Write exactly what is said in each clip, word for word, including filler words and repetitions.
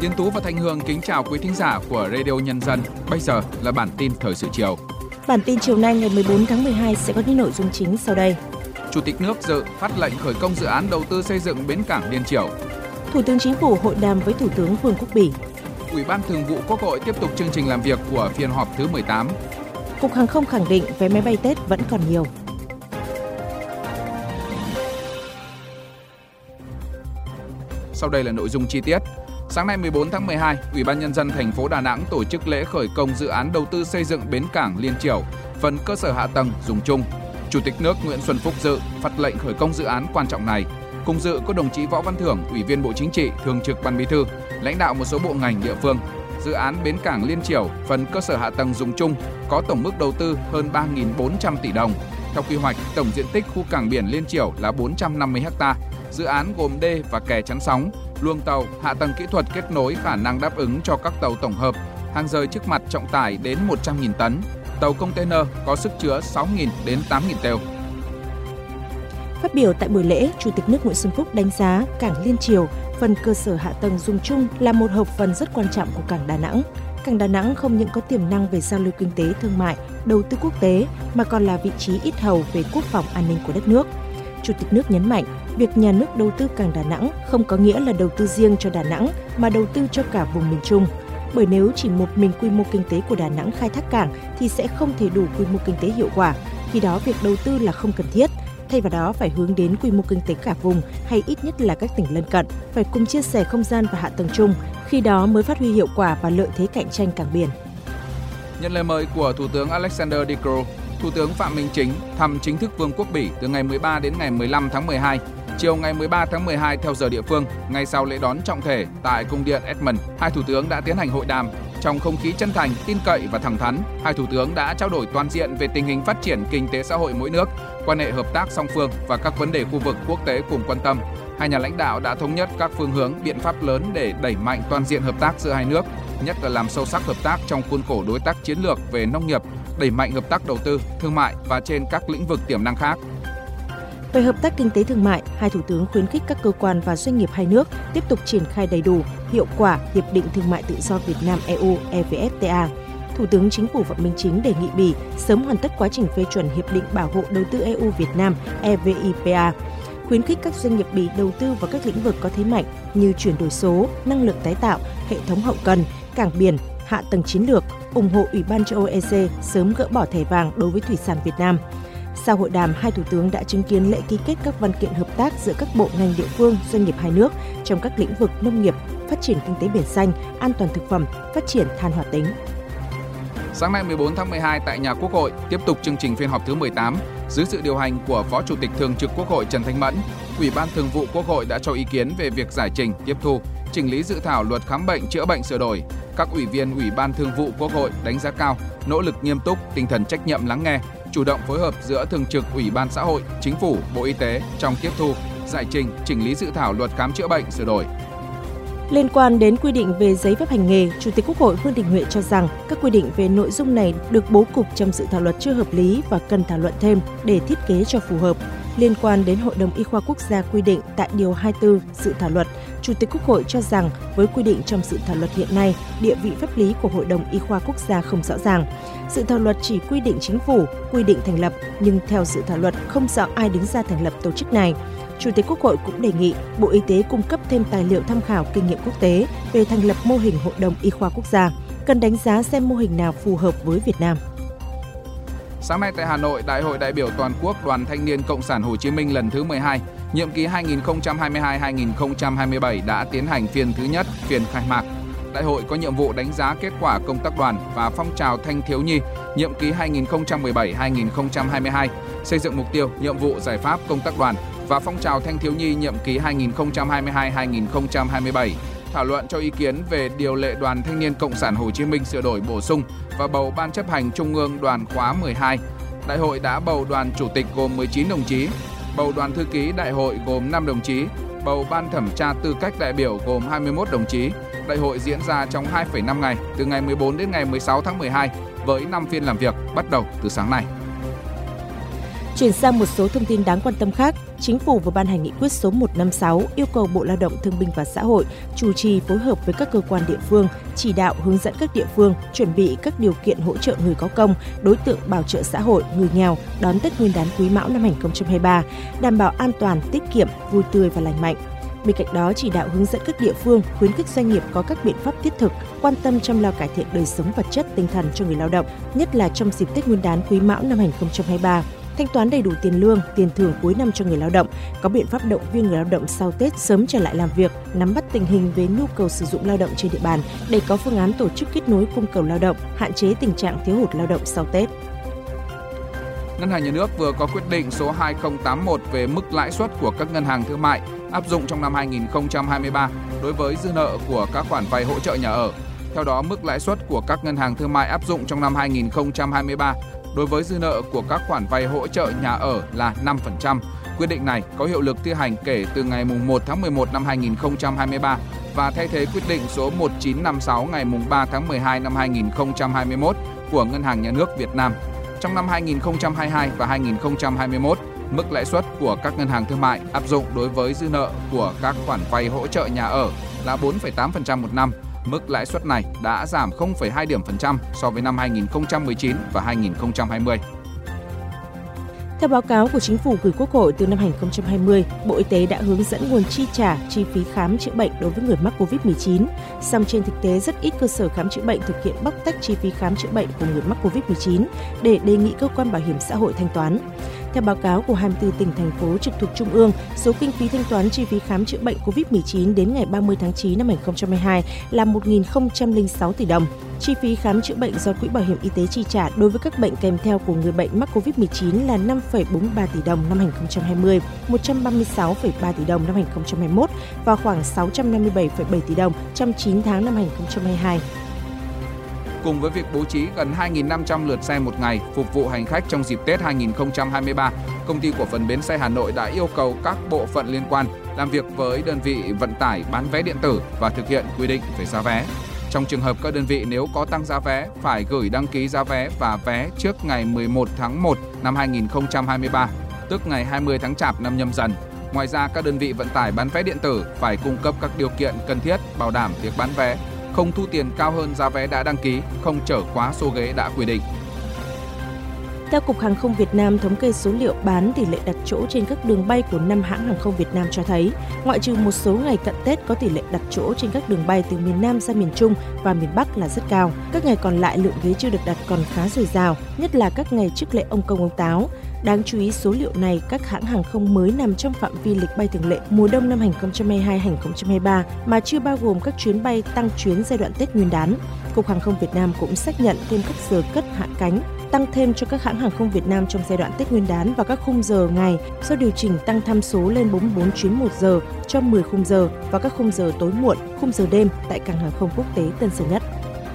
Tiến Tú và Thanh Hương kính chào quý thính giả của Radio Nhân dân. Bây giờ là bản tin thời sự chiều. Bản tin chiều nay ngày mười bốn tháng mười hai sẽ có những nội dung chính sau đây. Chủ tịch nước dự phát lệnh khởi công dự án đầu tư xây dựng bến cảng Liên Chiểu. Thủ tướng Chính phủ hội đàm với Thủ tướng Vương Quốc Bỉ. Ủy ban Thường vụ Quốc hội tiếp tục chương trình làm việc của phiên họp thứ mười tám. Cục Hàng không khẳng định vé máy bay Tết vẫn còn nhiều. Sau đây là nội dung chi tiết. Sáng nay mười bốn tháng mười hai, Ủy ban Nhân dân thành phố Đà Nẵng tổ chức lễ khởi công dự án đầu tư xây dựng bến cảng Liên Chiểu, phần cơ sở hạ tầng dùng chung. Chủ tịch nước Nguyễn Xuân Phúc dự phát lệnh khởi công dự án quan trọng này. Cùng dự có đồng chí Võ Văn Thưởng, Ủy viên Bộ Chính trị, Thường trực Ban Bí thư, lãnh đạo một số bộ ngành địa phương. Dự án bến cảng Liên Chiểu, phần cơ sở hạ tầng dùng chung có tổng mức đầu tư hơn ba nghìn bốn trăm tỷ đồng. Theo quy hoạch, tổng diện tích khu cảng biển Liên Chiểu là bốn trăm năm mươi héc ta. Dự án gồm đê và kè chắn sóng, luồng tàu, hạ tầng kỹ thuật kết nối khả năng đáp ứng cho các tàu tổng hợp, hàng rời trước mặt trọng tải đến một trăm nghìn tấn, tàu container có sức chứa sáu nghìn đến tám nghìn têu. Phát biểu tại buổi lễ, Chủ tịch nước Nguyễn Xuân Phúc đánh giá cảng Liên Chiểu, phần cơ sở hạ tầng dùng chung là một hợp phần rất quan trọng của cảng Đà Nẵng. Cảng Đà Nẵng không những có tiềm năng về giao lưu kinh tế, thương mại, đầu tư quốc tế mà còn là vị trí ít hầu về quốc phòng an ninh của đất nước. Chủ tịch nước nhấn mạnh, việc nhà nước đầu tư cảng Đà Nẵng không có nghĩa là đầu tư riêng cho Đà Nẵng mà đầu tư cho cả vùng miền Trung. Bởi nếu chỉ một mình quy mô kinh tế của Đà Nẵng khai thác cảng thì sẽ không thể đủ quy mô kinh tế hiệu quả. Khi đó việc đầu tư là không cần thiết. Thay vào đó phải hướng đến quy mô kinh tế cả vùng hay ít nhất là các tỉnh lân cận, phải cùng chia sẻ không gian và hạ tầng chung. Khi đó mới phát huy hiệu quả và lợi thế cạnh tranh cảng biển. Nhận lời mời của Thủ tướng Alexander De Croo, Thủ tướng Phạm Minh Chính thăm chính thức Vương quốc Bỉ từ ngày mười ba đến ngày mười lăm tháng mười hai. Chiều ngày mười ba tháng mười hai theo giờ địa phương, ngay sau lễ đón trọng thể tại cung điện Edmund, hai thủ tướng đã tiến hành hội đàm. Trong không khí chân thành, tin cậy và thẳng thắn, hai thủ tướng đã trao đổi toàn diện về tình hình phát triển kinh tế xã hội mỗi nước, quan hệ hợp tác song phương và các vấn đề khu vực quốc tế cùng quan tâm. Hai nhà lãnh đạo đã thống nhất các phương hướng, biện pháp lớn để đẩy mạnh toàn diện hợp tác giữa hai nước, nhất là làm sâu sắc hợp tác trong khuôn khổ đối tác chiến lược về nông nghiệp, đẩy mạnh hợp tác đầu tư, thương mại và trên các lĩnh vực tiềm năng khác. Về hợp tác kinh tế thương mại, hai thủ tướng khuyến khích các cơ quan và doanh nghiệp hai nước tiếp tục triển khai đầy đủ, hiệu quả Hiệp định Thương mại Tự do Việt Nam-e u e vê ép tê a. Thủ tướng Chính phủ Phạm Minh Chính đề nghị Bỉ sớm hoàn tất quá trình phê chuẩn Hiệp định Bảo hộ Đầu tư e u Việt Nam e vê i pê a, khuyến khích các doanh nghiệp Bỉ đầu tư vào các lĩnh vực có thế mạnh như chuyển đổi số, năng lượng tái tạo, hệ thống hậu cần, cảng biển, hạ tầng chiến lược, ủng hộ Ủy ban châu Âu e xê sớm gỡ bỏ thẻ vàng đối với thủy sản Việt Nam. Sau hội đàm, hai thủ tướng đã chứng kiến lễ ký kết các văn kiện hợp tác giữa các bộ ngành địa phương, doanh nghiệp hai nước trong các lĩnh vực nông nghiệp, phát triển kinh tế biển xanh, an toàn thực phẩm, phát triển than hoạt tính. Sáng nay mười bốn tháng mười hai tại nhà Quốc hội, tiếp tục chương trình phiên họp thứ mười tám, dưới sự điều hành của Phó Chủ tịch Thường trực Quốc hội Trần Thanh Mẫn, Ủy ban Thường vụ Quốc hội đã cho ý kiến về việc giải trình, tiếp thu, chỉnh lý dự thảo luật khám bệnh chữa bệnh sửa đổi. Các ủy viên Ủy ban Thường vụ Quốc hội đánh giá cao, nỗ lực nghiêm túc, tinh thần trách nhiệm lắng nghe, chủ động phối hợp giữa Thường trực Ủy ban Xã hội, Chính phủ, Bộ Y tế trong tiếp thu, giải trình, chỉnh lý dự thảo luật khám chữa bệnh sửa đổi. Liên quan đến quy định về giấy phép hành nghề, Chủ tịch Quốc hội Vương Đình Huệ cho rằng các quy định về nội dung này được bố cục trong dự thảo luật chưa hợp lý và cần thảo luận thêm để thiết kế cho phù hợp. Liên quan đến Hội đồng Y khoa Quốc gia quy định tại Điều hai mươi tư dự thảo luật, Chủ tịch Quốc hội cho rằng với quy định trong dự thảo luật hiện nay, địa vị pháp lý của Hội đồng Y khoa Quốc gia không rõ ràng. Dự thảo luật chỉ quy định chính phủ, quy định thành lập, nhưng theo dự thảo luật không rõ ai đứng ra thành lập tổ chức này. Chủ tịch Quốc hội cũng đề nghị Bộ Y tế cung cấp thêm tài liệu tham khảo kinh nghiệm quốc tế về thành lập mô hình Hội đồng Y khoa Quốc gia, cần đánh giá xem mô hình nào phù hợp với Việt Nam. Sáng nay tại Hà Nội, Đại hội đại biểu toàn quốc Đoàn Thanh niên Cộng sản Hồ Chí Minh lần thứ mười hai, nhiệm kỳ hai nghìn không trăm hai mươi hai đến hai nghìn không trăm hai mươi bảy đã tiến hành phiên thứ nhất, phiên khai mạc. Đại hội có nhiệm vụ đánh giá kết quả công tác đoàn và phong trào thanh thiếu nhi nhiệm kỳ hai nghìn không trăm mười bảy đến hai nghìn không trăm hai mươi hai, xây dựng mục tiêu, nhiệm vụ, giải pháp công tác đoàn và phong trào thanh thiếu nhi nhiệm kỳ hai nghìn không trăm hai mươi hai đến hai nghìn không trăm hai mươi bảy, thảo luận cho ý kiến về điều lệ Đoàn Thanh niên Cộng sản Hồ Chí Minh sửa đổi bổ sung và bầu Ban chấp hành Trung ương Đoàn khóa mười hai. Đại hội đã bầu đoàn chủ tịch gồm mười chín đồng chí, bầu đoàn thư ký đại hội gồm năm đồng chí, bầu ban thẩm tra tư cách đại biểu gồm hai mươi mốt đồng chí. Đại hội diễn ra trong hai phẩy năm ngày, từ ngày mười bốn đến ngày mười sáu tháng mười hai, với năm phiên làm việc bắt đầu từ sáng nay. Chuyển sang một số thông tin đáng quan tâm khác, Chính phủ vừa ban hành nghị quyết số một trăm năm mươi sáu yêu cầu Bộ Lao động Thương binh và Xã hội chủ trì phối hợp với các cơ quan địa phương, chỉ đạo hướng dẫn các địa phương chuẩn bị các điều kiện hỗ trợ người có công, đối tượng bảo trợ xã hội, người nghèo đón Tết Nguyên đán Quý Mão năm hai không hai ba, đảm bảo an toàn, tiết kiệm, vui tươi và lành mạnh. Bên cạnh đó, chỉ đạo hướng dẫn các địa phương khuyến khích doanh nghiệp có các biện pháp thiết thực, quan tâm chăm lo cải thiện đời sống vật chất, tinh thần cho người lao động, nhất là trong dịp Tết Nguyên đán Quý Mão năm hai không hai ba. Thanh toán đầy đủ tiền lương, tiền thưởng cuối năm cho người lao động, có biện pháp động viên người lao động sau Tết sớm trở lại làm việc, nắm bắt tình hình về nhu cầu sử dụng lao động trên địa bàn để có phương án tổ chức kết nối cung cầu lao động, hạn chế tình trạng thiếu hụt lao động sau Tết. Ngân hàng Nhà nước vừa có quyết định số hai không tám mốt về mức lãi suất của các ngân hàng thương mại áp dụng trong năm hai không hai ba đối với dư nợ của các khoản vay hỗ trợ nhà ở. Theo đó, mức lãi suất của các ngân hàng thương mại áp dụng trong năm hai không hai ba đối với dư nợ của các khoản vay hỗ trợ nhà ở là năm phần trăm. Quyết định này có hiệu lực thi hành kể từ ngày một tháng mười một năm hai không hai ba và thay thế quyết định số một chín năm sáu ngày ba tháng mười hai năm hai không hai mốt của Ngân hàng Nhà nước Việt Nam. Trong năm hai không hai hai và hai không hai mốt, mức lãi suất của các ngân hàng thương mại áp dụng đối với dư nợ của các khoản vay hỗ trợ nhà ở là bốn phẩy tám phần trăm một năm. Mức lãi suất này đã giảm không phẩy hai điểm phần trăm so với năm hai không một chín và hai không hai không. Theo báo cáo của Chính phủ gửi Quốc hội từ năm hai không hai không, Bộ Y tế đã hướng dẫn nguồn chi trả chi phí khám chữa bệnh đối với người mắc covid mười chín. Song trên thực tế rất ít cơ sở khám chữa bệnh thực hiện bóc tách chi phí khám chữa bệnh của người mắc covid mười chín để đề nghị cơ quan bảo hiểm xã hội thanh toán. Theo báo cáo của hai mươi tư tỉnh, thành phố trực thuộc Trung ương, số kinh phí thanh toán chi phí khám chữa bệnh covid mười chín đến ngày ba mươi tháng chín năm hai không hai hai là một nghìn không trăm lẻ sáu tỷ đồng. Chi phí khám chữa bệnh do Quỹ Bảo hiểm Y tế chi trả đối với các bệnh kèm theo của người bệnh mắc covid mười chín là năm phẩy bốn mươi ba tỷ đồng năm hai không hai không, một trăm ba mươi sáu phẩy ba tỷ đồng năm hai không hai mốt và khoảng sáu trăm năm mươi bảy phẩy bảy tỷ đồng trong chín tháng năm hai không hai hai. Cùng với việc bố trí gần hai nghìn năm trăm lượt xe một ngày phục vụ hành khách trong dịp Tết hai không hai ba, Công ty Cổ phần Bến xe Hà Nội đã yêu cầu các bộ phận liên quan làm việc với đơn vị vận tải bán vé điện tử và thực hiện quy định về giá vé. Trong trường hợp các đơn vị nếu có tăng giá vé, phải gửi đăng ký giá vé và vé trước ngày mười một tháng một năm hai không hai ba, tức ngày hai mươi tháng Chạp năm Nhâm Dần. Ngoài ra, các đơn vị vận tải bán vé điện tử phải cung cấp các điều kiện cần thiết bảo đảm việc bán vé, không thu tiền cao hơn giá vé đã đăng ký, không chở quá số ghế đã quy định. Theo Cục Hàng không Việt Nam, thống kê số liệu bán tỷ lệ đặt chỗ trên các đường bay của năm hãng hàng không Việt Nam cho thấy, ngoại trừ một số ngày cận Tết có tỷ lệ đặt chỗ trên các đường bay từ miền Nam ra miền Trung và miền Bắc là rất cao. Các ngày còn lại lượng ghế chưa được đặt còn khá dồi dào, nhất là các ngày trước lễ ông Công ông Táo. Đáng chú ý, số liệu này các hãng hàng không mới nằm trong phạm vi lịch bay thường lệ mùa đông năm hai không hai hai hai không hai ba mà chưa bao gồm các chuyến bay tăng chuyến giai đoạn Tết Nguyên đán. Cục Hàng không Việt Nam cũng xác nhận thêm các giờ cất hạ cánh tăng thêm cho các hãng hàng không Việt Nam trong giai đoạn Tết Nguyên đán và các khung giờ ngày do điều chỉnh tăng tham số lên bốn mươi bốn chuyến một giờ cho mười khung giờ và các khung giờ tối muộn, khung giờ đêm tại cảng hàng không quốc tế Tân Sơn Nhất.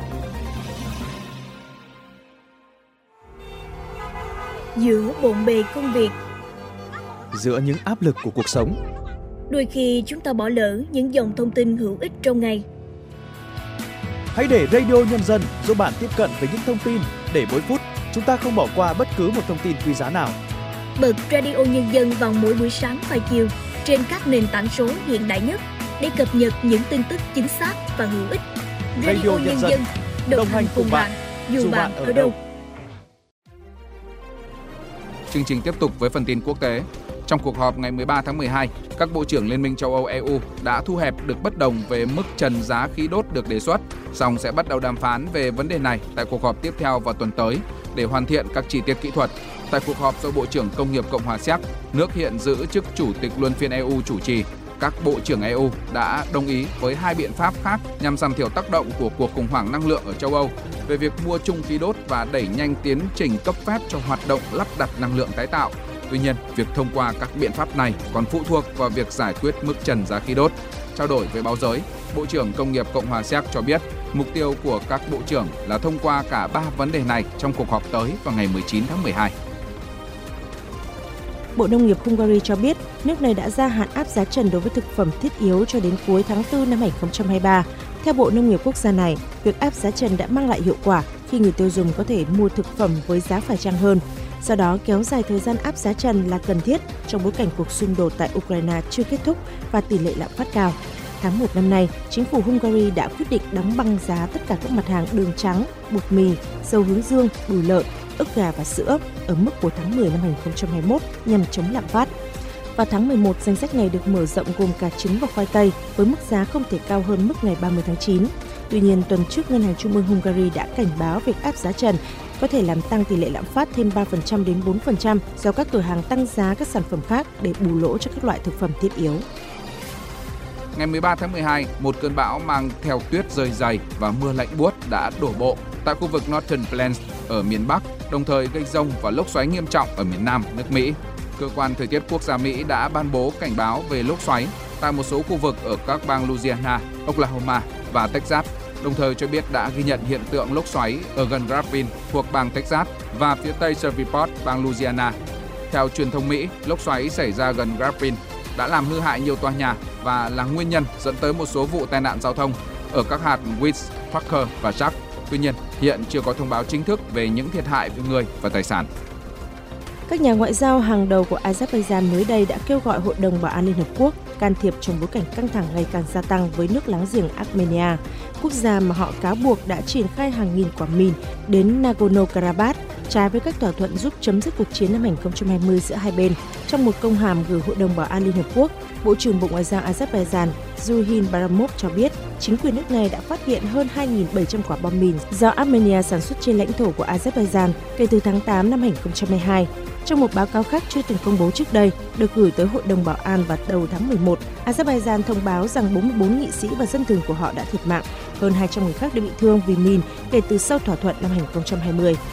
Giữa bộn bề công việc, giữa những áp lực của cuộc sống, đôi khi chúng ta bỏ lỡ những dòng thông tin hữu ích trong ngày. Hãy để Radio Nhân dân giúp bạn tiếp cận với những thông tin để mỗi phút chúng ta không bỏ qua bất cứ một thông tin quý giá nào. Bật Radio Nhân dân vào mỗi buổi sáng và chiều trên các nền tảng số hiện đại nhất để cập nhật những tin tức chính xác và hữu ích. Radio, Radio Nhân dân, đồng, đồng hành cùng bạn, dù bạn ở đâu. Chương trình tiếp tục với phần tin quốc tế. Trong cuộc họp ngày mười ba tháng mười hai, các bộ trưởng Liên minh châu Âu E U đã thu hẹp được bất đồng về mức trần giá khí đốt được đề xuất, song sẽ bắt đầu đàm phán về vấn đề này tại cuộc họp tiếp theo vào tuần tới để hoàn thiện các chi tiết kỹ thuật. Tại cuộc họp do Bộ trưởng Công nghiệp Cộng hòa Séc, nước hiện giữ chức chủ tịch luân phiên E U chủ trì, các bộ trưởng E U đã đồng ý với hai biện pháp khác nhằm giảm thiểu tác động của cuộc khủng hoảng năng lượng ở châu Âu về việc mua chung khí đốt và đẩy nhanh tiến trình cấp phép cho hoạt động lắp đặt năng lượng tái tạo. Tuy nhiên, việc thông qua các biện pháp này còn phụ thuộc vào việc giải quyết mức trần giá khí đốt. Trao đổi với báo giới, Bộ trưởng Công nghiệp Cộng hòa Séc cho biết mục tiêu của các bộ trưởng là thông qua cả ba vấn đề này trong cuộc họp tới vào ngày mười chín tháng mười hai. Bộ Nông nghiệp Hungary cho biết nước này đã gia hạn áp giá trần đối với thực phẩm thiết yếu cho đến cuối tháng tư năm hai không hai ba. Theo Bộ Nông nghiệp quốc gia này, việc áp giá trần đã mang lại hiệu quả khi người tiêu dùng có thể mua thực phẩm với giá phải chăng hơn. Do đó, kéo dài thời gian áp giá trần là cần thiết trong bối cảnh cuộc xung đột tại Ukraine chưa kết thúc và tỷ lệ lạm phát cao. Tháng một năm nay, chính phủ Hungary đã quyết định đóng băng giá tất cả các mặt hàng đường trắng, bột mì, dầu hướng dương, đùi lợn, ức gà và sữa ở mức của tháng mười năm hai nghìn không trăm hai mươi mốt nhằm chống lạm phát. Vào tháng mười một, danh sách này được mở rộng gồm cả trứng và khoai tây với mức giá không thể cao hơn mức ngày ba mươi tháng chín. Tuy nhiên, tuần trước, Ngân hàng Trung ương Hungary đã cảnh báo việc áp giá trần có thể làm tăng tỷ lệ lạm phát thêm ba phần trăm đến bốn phần trăm do các cửa hàng tăng giá các sản phẩm khác để bù lỗ cho các loại thực phẩm thiết yếu. Ngày mười ba tháng mười hai, một cơn bão mang theo tuyết rơi dày và mưa lạnh buốt đã đổ bộ tại khu vực Northern Plains ở miền Bắc, đồng thời gây rông và lốc xoáy nghiêm trọng ở miền Nam nước Mỹ. Cơ quan Thời tiết Quốc gia Mỹ đã ban bố cảnh báo về lốc xoáy tại một số khu vực ở các bang Louisiana, Oklahoma và Texas, đồng thời cho biết đã ghi nhận hiện tượng lốc xoáy ở gần Grapevine thuộc bang Texas và phía tây Shreveport, bang Louisiana. Theo truyền thông Mỹ, lốc xoáy xảy ra gần Grapevine đã làm hư hại nhiều tòa nhà và là nguyên nhân dẫn tới một số vụ tai nạn giao thông ở các hạt West, Parker và Jack. Tuy nhiên, hiện chưa có thông báo chính thức về những thiệt hại về người và tài sản. Các nhà ngoại giao hàng đầu của Azerbaijan mới đây đã kêu gọi Hội đồng Bảo an Liên Hợp Quốc can thiệp trong bối cảnh căng thẳng ngày càng gia tăng với nước láng giềng Armenia, quốc gia mà họ cáo buộc đã triển khai hàng nghìn quả mìn đến Nagorno-Karabakh, trái với các thỏa thuận giúp chấm dứt cuộc chiến năm hai nghìn không trăm hai mươi giữa hai bên. Trong một công hàm gửi Hội đồng Bảo an Liên Hợp Quốc, Bộ trưởng Bộ Ngoại giao Azerbaijan Zuhin Baramov cho biết chính quyền nước này đã phát hiện hơn hai nghìn bảy trăm quả bom mìn do Armenia sản xuất trên lãnh thổ của Azerbaijan kể từ tháng tám năm hai nghìn không trăm hai mươi hai. Trong một báo cáo khác chưa từng công bố trước đây, được gửi tới Hội đồng Bảo an vào đầu tháng mười một, Azerbaijan thông báo rằng bốn mươi bốn nghị sĩ và dân thường của họ đã thiệt mạng, hơn hai trăm người khác đã bị thương vì mìn kể từ sau thỏa thuận năm hai nghìn không trăm hai mươi.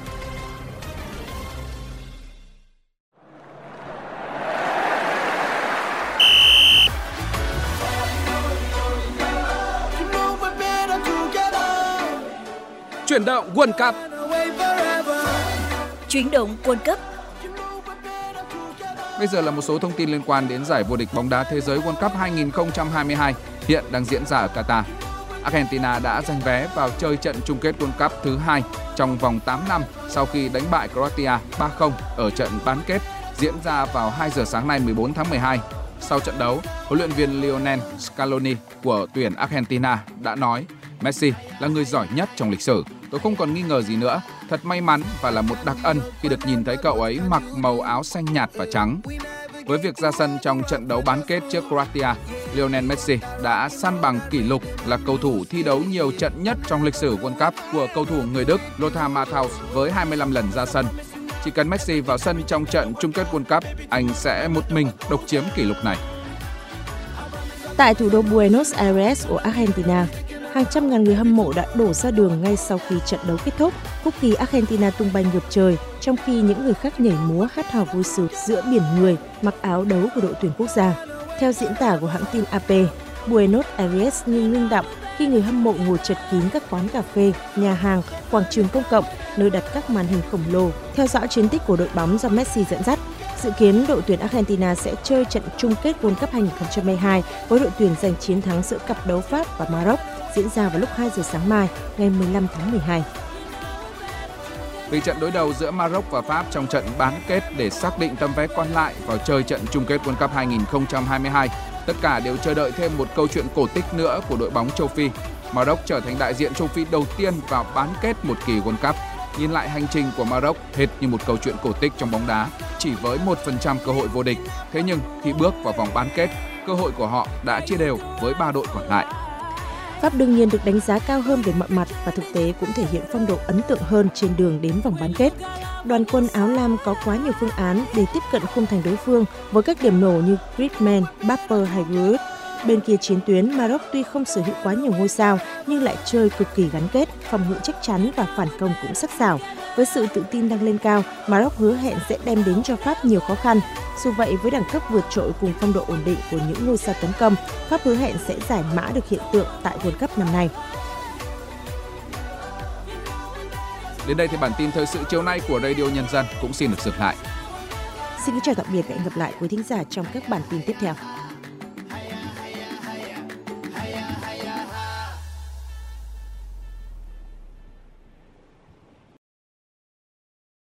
Chuyển động World Cup. Chuyển động World Cup. Bây giờ là một số thông tin liên quan đến giải vô địch bóng đá thế giới World Cup hai nghìn không trăm hai mươi hai hiện đang diễn ra ở Qatar. Argentina đã giành vé vào chơi trận chung kết World Cup thứ hai trong vòng tám năm sau khi đánh bại Croatia ba không ở trận bán kết diễn ra vào hai giờ sáng nay mười bốn tháng mười hai. Sau trận đấu, huấn luyện viên Lionel Scaloni của tuyển Argentina đã nói: Messi là người giỏi nhất trong lịch sử. Tôi không còn nghi ngờ gì nữa. Thật may mắn và là một đặc ân khi được nhìn thấy cậu ấy mặc màu áo xanh nhạt và trắng. Với việc ra sân trong trận đấu bán kết trước Croatia, Lionel Messi đã san bằng kỷ lục là cầu thủ thi đấu nhiều trận nhất trong lịch sử World Cup của cầu thủ người Đức Lothar Matthäus với hai mươi lăm lần ra sân. Chỉ cần Messi vào sân trong trận chung kết World Cup, anh sẽ một mình độc chiếm kỷ lục này. Tại thủ đô Buenos Aires của Argentina, hàng trăm ngàn người hâm mộ đã đổ ra đường ngay sau khi trận đấu kết thúc. Quốc kỳ Argentina tung bay ngược trời, trong khi những người khác nhảy múa hát hò vui sướng giữa biển người mặc áo đấu của đội tuyển quốc gia. Theo diễn tả của hãng tin a pê, Buenos Aires như ngưng đọng khi người hâm mộ ngồi chật kín các quán cà phê, nhà hàng, quảng trường công cộng, nơi đặt các màn hình khổng lồ, theo dõi chiến tích của đội bóng do Messi dẫn dắt. Dự kiến đội tuyển Argentina sẽ chơi trận chung kết World Cup hai nghìn không trăm hai mươi hai với đội tuyển giành chiến thắng giữa cặp đấu Pháp và Maroc, diễn ra vào lúc hai giờ sáng mai, ngày mười lăm tháng mười hai. Vì trận đối đầu giữa Maroc và Pháp trong trận bán kết để xác định tấm vé còn lại vào chơi trận chung kết World Cup hai nghìn không trăm hai mươi hai, tất cả đều chờ đợi thêm một câu chuyện cổ tích nữa của đội bóng châu Phi. Maroc trở thành đại diện châu Phi đầu tiên vào bán kết một kỳ World Cup. Nhìn lại hành trình của Maroc hệt như một câu chuyện cổ tích trong bóng đá, chỉ với một phần trăm cơ hội vô địch. Thế nhưng khi bước vào vòng bán kết, cơ hội của họ đã chia đều với ba đội còn lại. Pháp đương nhiên được đánh giá cao hơn về mọi mặt và thực tế cũng thể hiện phong độ ấn tượng hơn trên đường đến vòng bán kết. Đoàn quân áo lam có quá nhiều phương án để tiếp cận khung thành đối phương với các điểm nổ như Griezmann, Mbappé hay Giroud. Bên kia chiến tuyến, Maroc tuy không sở hữu quá nhiều ngôi sao nhưng lại chơi cực kỳ gắn kết, phòng ngự chắc chắn và phản công cũng sắc sảo. Với sự tự tin đang lên cao, Maroc hứa hẹn sẽ đem đến cho Pháp nhiều khó khăn. Dù vậy, với đẳng cấp vượt trội cùng phong độ ổn định của những ngôi sao tấn công, Pháp hứa hẹn sẽ giải mã được hiện tượng tại World Cup năm nay. Đến đây thì bản tin thời sự chiều nay của Radio Nhân dân cũng xin được dừng lại. Xin kính chào tạm biệt và hẹn gặp lại quý thính giả trong các bản tin tiếp theo.